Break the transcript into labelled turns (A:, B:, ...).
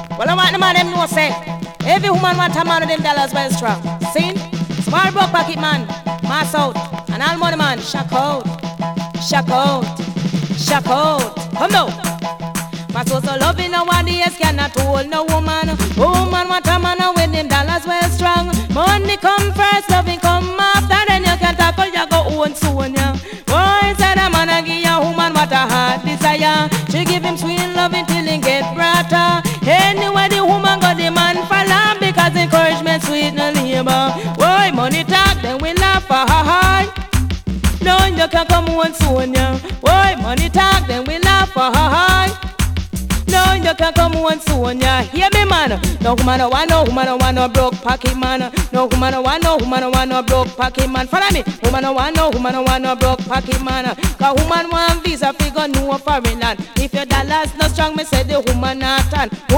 A: Well, I want the man them know say every woman want a man with them dollars well strong. See? Small broke pocket man, mass out, and all money man, shock out, shock out, shock out. Come now. My soul so loving nowadays cannot hold no woman. Woman want a man with them dollars well strong. Money come first, loving come after. Then you can tackle you go own soon, yeah. Boy, said a man a give a woman what a heart desire. She give him sweet loving till he get brighter. Anyway the woman got the man follow because encouragement sweet no labor. Boy, money talk then we laugh for her heart. No, you can come on soon, yeah. Boy, money talk then we laugh for her heart. No, you can come on soon, yeah. Hear me, man. No woman no want no broke pocket man. No woman no want no broke pocket man. Follow me. Woman no want no broke pocket man. Cause woman want visa figure no foreign land. If your dollars not strong, me say the woman not tan.